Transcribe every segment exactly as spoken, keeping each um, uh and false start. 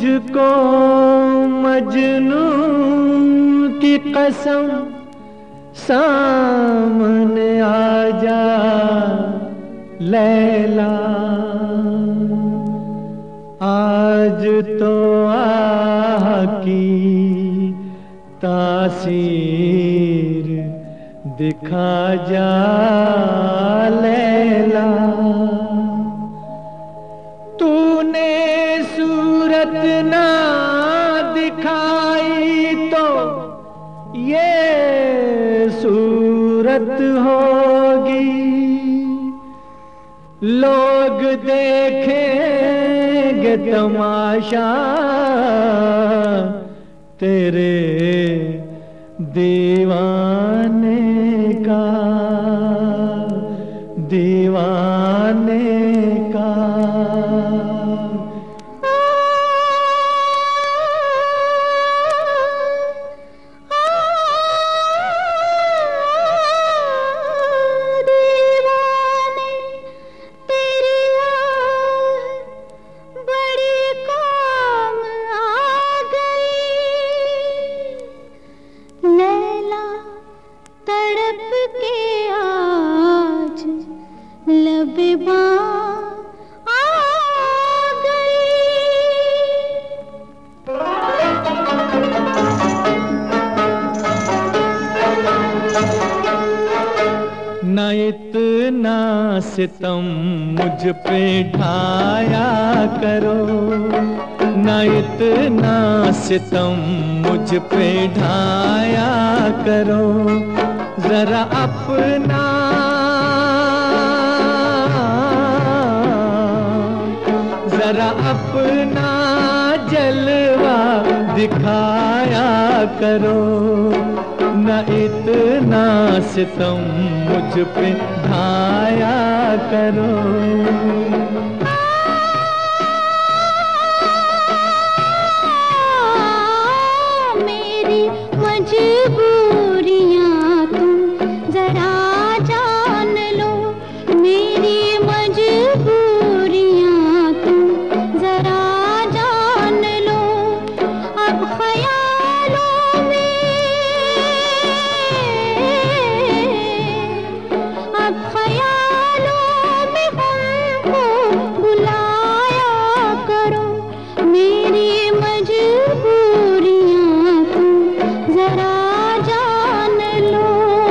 मुझको मजनू की कसम सामने आ जा लैला, आज तो आह की तासीर दिखा जा लैला। तूने सूरत ना दिखाई तो ये सूरत होगी, लोग देखेंगे तमाशा तेरे दीवाने का, दीवाने का। न इतना सितम मुझ पे ढाया करो, न इतना सितम मुझ पे ढाया करो, जरा अपना जरा अपना जलवा दिखाया करो। न इतना सितम मुझ पे ढाया करो। मेरी मजबूरियां तुम जरा जान लो, मेरी मजबूरियां तुम जरा जान लो। अब ख्यालों में अब ख्यालों में हमको बुलाया करो, मेरी मजबूरियां तुम जरा जान लो।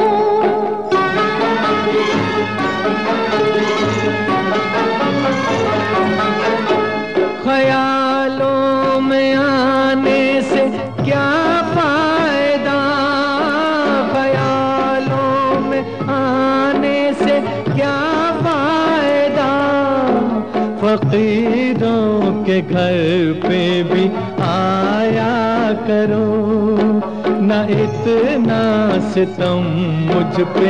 ख्यालों में आने से क्या फायदा, ख्यालों में आने से क्या फायदा, फकीरों के घर पे भी आया करो। न इतना सितम मुझ पे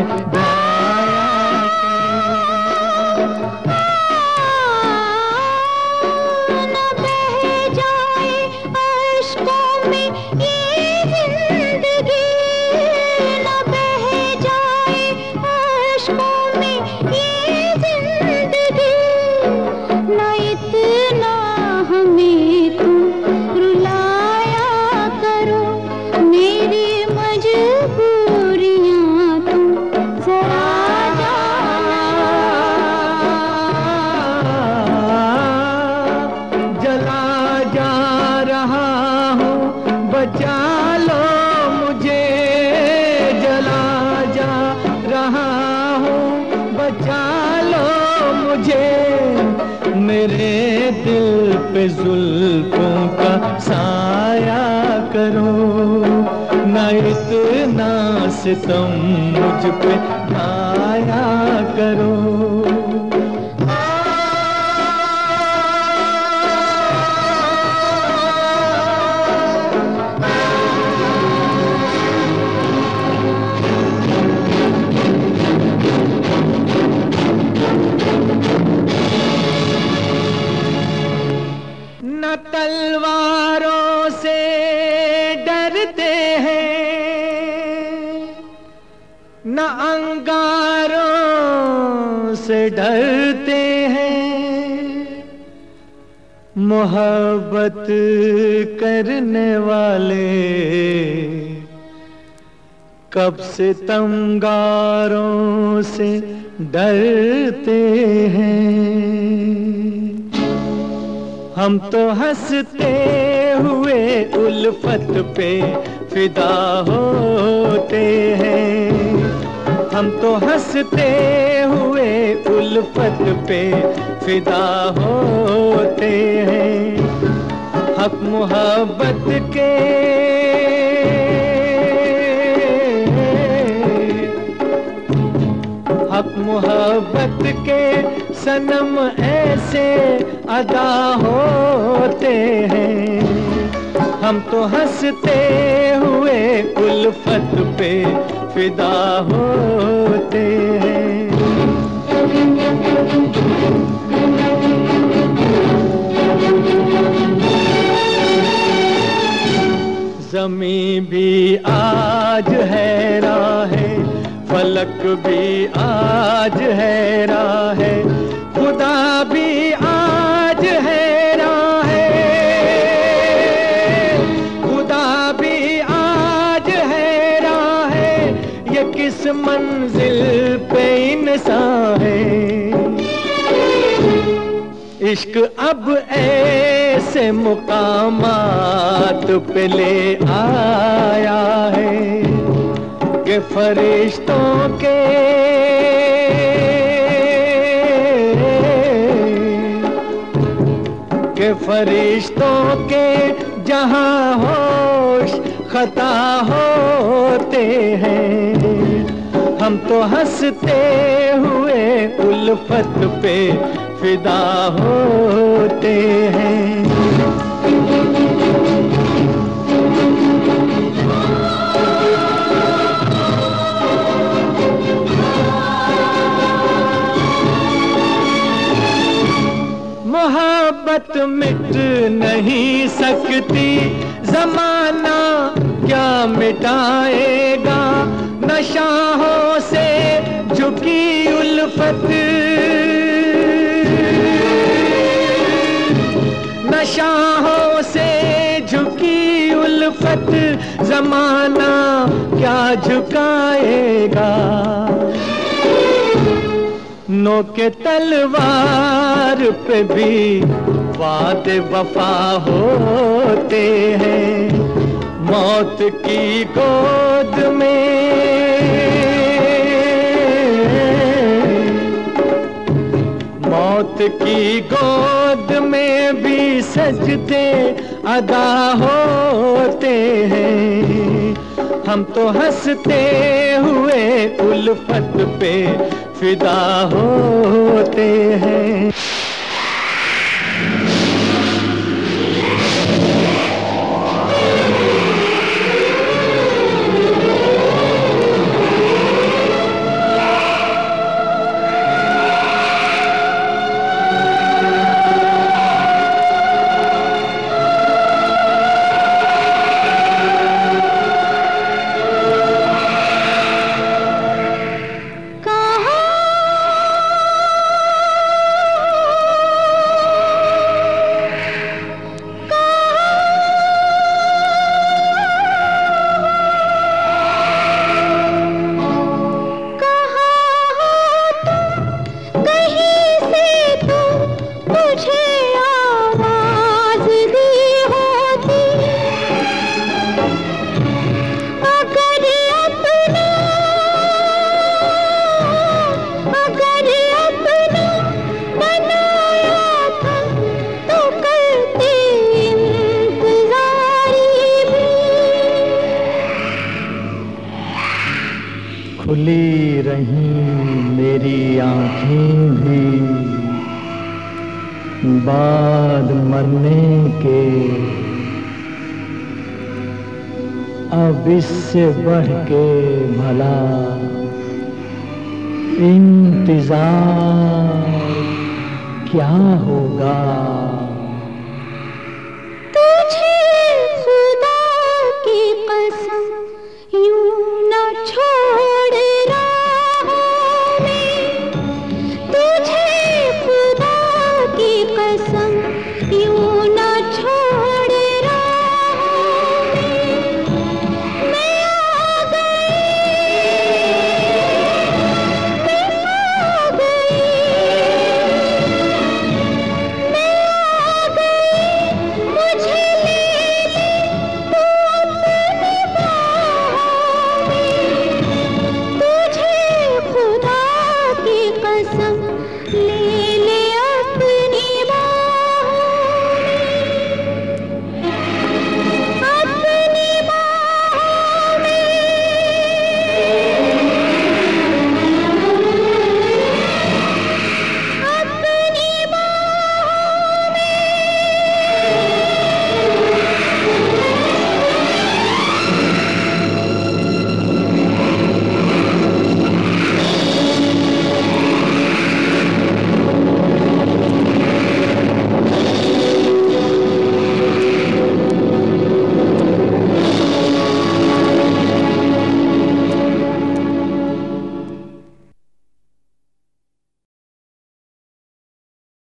बचा लो मुझे, जला जा रहा हूँ, बचा लो मुझे। मेरे दिल पे जुल्फों का साया करो, न इतना सितम मुझ पे ढाया करो। न तलवारों से डरते हैं, न अंगारों से डरते हैं, मोहब्बत करने वाले कब से तमगारों से डरते हैं। हम तो हंसते हुए उल्फत पे फिदा होते हैं। हम तो हंसते हुए उल्फत पे फिदा होते हैं। हक मोहब्बत के हक मोहब्बत के सनम ऐसे अदा होते हैं। हम तो हंसते हुए उल्फत पे फिदा होते हैं। ज़मीं भी आज हैरान है, फलक भी आज हैरान है, खुदा भी आज हैरान है, खुदा भी आज हैरान है, ये किस मंजिल पे इंसान है। इश्क अब ऐसे मुकामात पे ले आया है कि फरिश्तों के के फरिश्तों के जहां होश खता होते हैं। हम तो हंसते हुए उल्फत पे फिदा होते हैं। मोहब्बत मिट नहीं सकती, ज़माना क्या मिटाएगा। नशाहों से झुकी उल्फत, नशाहों से झुकी उल्फत, ज़माना क्या झुकाएगा। नोके तलवार पे भी वादे वफा होते हैं। मौत की गोद में मौत की गोद में भी सजदे अदा होते हैं। हम तो हंसते हुए उल्फत पे फिदा होते हैं। खुली रहीं मेरी आँखें भी बाद मरने के, अब इससे बढ़ के भला इंतजार क्या होगा।